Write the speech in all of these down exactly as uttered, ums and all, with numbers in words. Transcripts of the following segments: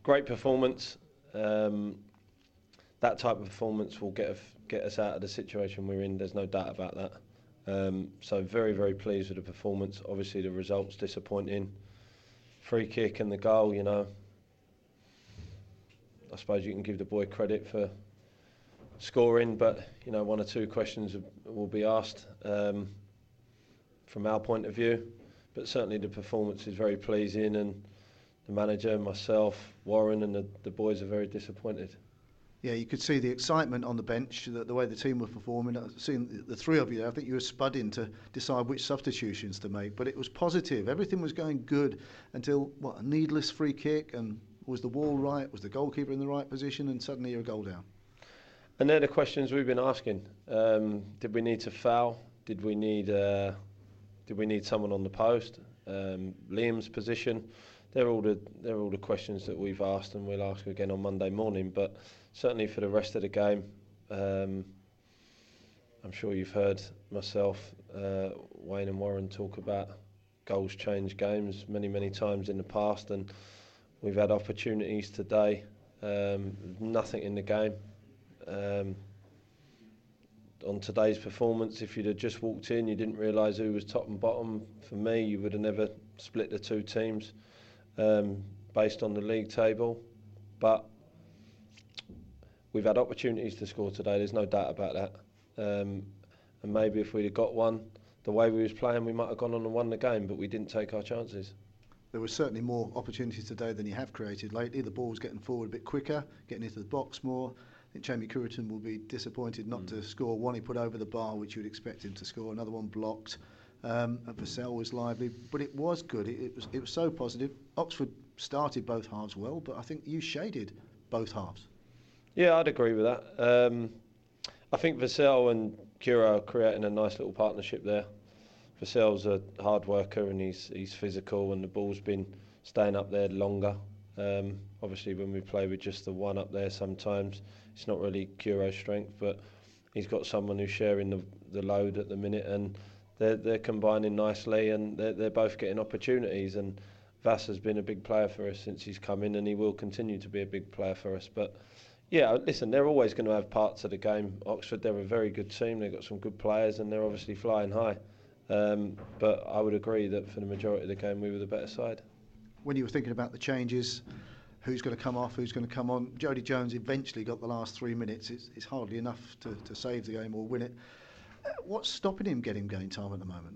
great performance. Um, that type of performance will get us, get us out of the situation we're in. There's no doubt about that. Um, so very, very pleased with the performance. Obviously the result's disappointing. Free kick and the goal, you know. I suppose you can give the boy credit for scoring, but you know, one or two questions will be asked um, from our point of view. But certainly the performance is very pleasing, and the manager, myself, Warren, and the, the boys are very disappointed. Yeah, you could see the excitement on the bench, the, the way the team were performing. I've seen the, the three of you there. I think you were spudding to decide which substitutions to make, but it was positive. Everything was going good until, what, a needless free kick, and was the wall right? Was the goalkeeper in the right position? And suddenly you're a goal down. And they're the questions we've been asking. Um, did we need to foul? Did we need uh, did we need someone on the post? Um, Liam's position. They're all the they're all the questions that we've asked, and we'll ask again on Monday morning. But certainly for the rest of the game, um, I'm sure you've heard myself, uh, Wayne and Warren talk about goals change games many many times in the past, and we've had opportunities today. Um, nothing in the game. Um, on today's performance, if you'd have just walked in, you didn't realise who was top and bottom. For me, you would have never split the two teams um, based on the league table. But we've had opportunities to score today, there's no doubt about that. Um, and maybe if we'd have got one, the way we was playing, we might have gone on and won the game, but we didn't take our chances. There was certainly more opportunities today than you have created lately. The ball was getting forward a bit quicker, getting into the box more. I think Jamie Curriton will be disappointed not mm. to score one he put over the bar, which you would expect him to score. Another one blocked. Um, and Vassell was lively, but it was good. It, it was it was so positive. Oxford started both halves well, but I think you shaded both halves. Yeah, I'd agree with that. Um, I think Vassell and Cura are creating a nice little partnership there. Vassell's a hard worker and he's he's physical, and the ball's been staying up there longer. Um, obviously, when we play with just the one up there, sometimes it's not really Cura's strength, but he's got someone who's sharing the the load at the minute, and they're they're combining nicely, and they're they're both getting opportunities. And Vass has been a big player for us since he's come in, and he will continue to be a big player for us. But yeah, listen, they're always going to have parts of the game. Oxford, they're a very good team. They've got some good players, and they're obviously flying high. Um, but I would agree that for the majority of the game, we were the better side. When you were thinking about the changes, who's going to come off, who's going to come on, Jody Jones eventually got the last three minutes. It's, it's hardly enough to, to save the game or win it. Uh, what's stopping him getting game time at the moment?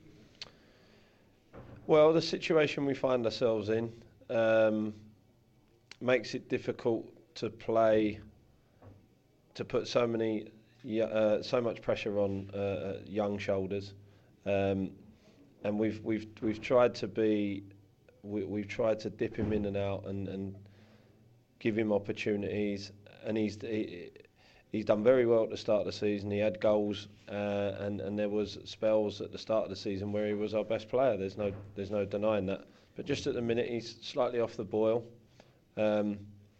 Well, the situation we find ourselves in um, makes it difficult to play, to put so many, uh, so much pressure on uh, young shoulders, um, and we've we've we've tried to be, we, we've tried to dip him in and out and, and give him opportunities, and he's he, he's done very well at the start of the season. He had goals, uh, and and there was spells at the start of the season where he was our best player. There's no there's no denying that. But just at the minute, he's slightly off the boil. Um,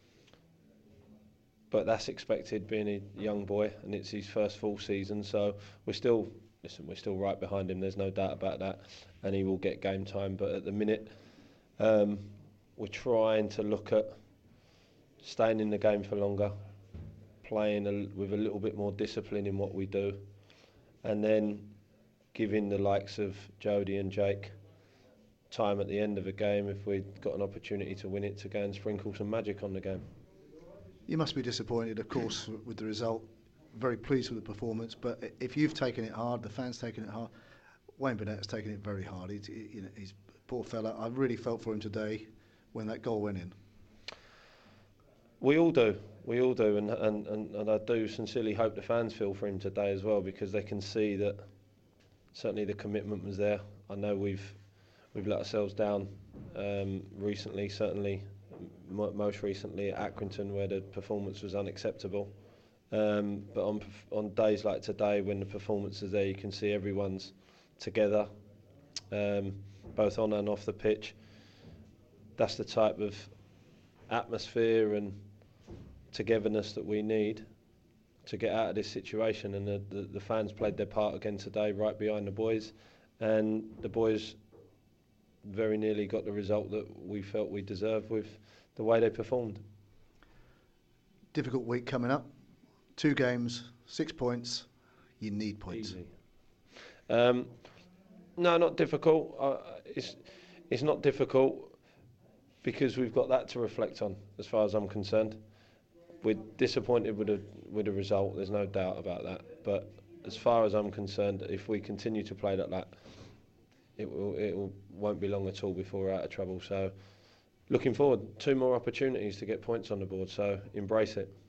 But that's expected, being a young boy, and it's his first full season. So we're still, listen, we're still right behind him. There's no doubt about that, and he will get game time. But at the minute, um, we're trying to look at staying in the game for longer, playing a, with a little bit more discipline in what we do, and then giving the likes of Jody and Jake time at the end of a game, if we've got an opportunity to win it, to go and sprinkle some magic on the game. You must be disappointed, of course, with the result. Very pleased with the performance, but if you've taken it hard, the fans taken it hard. Wayne Burnett has taken it very hard. He's, you know, he's poor fella. I really felt for him today when that goal went in. We all do, we all do, and and, and, and I do sincerely hope the fans feel for him today as well, because they can see that certainly the commitment was there. I know we've we've let ourselves down um, recently, certainly. Most recently at Accrington, where the performance was unacceptable. Um, but on on days like today, when the performance is there, you can see everyone's together, um, both on and off the pitch. That's the type of atmosphere and togetherness that we need to get out of this situation. And the, the, the fans played their part again today, right behind the boys, and the boys very nearly got the result that we felt we deserved with the way they performed. Difficult week coming up. Two games, six points. You need points. Easy. Um, no, not difficult. Uh, it's it's not difficult because we've got that to reflect on. As far as I'm concerned, we're disappointed with the with the result. There's no doubt about that. But as far as I'm concerned, if we continue to play like that, it will it will, won't be long at all before we're out of trouble. So, looking forward, two more opportunities to get points on the board. So embrace it.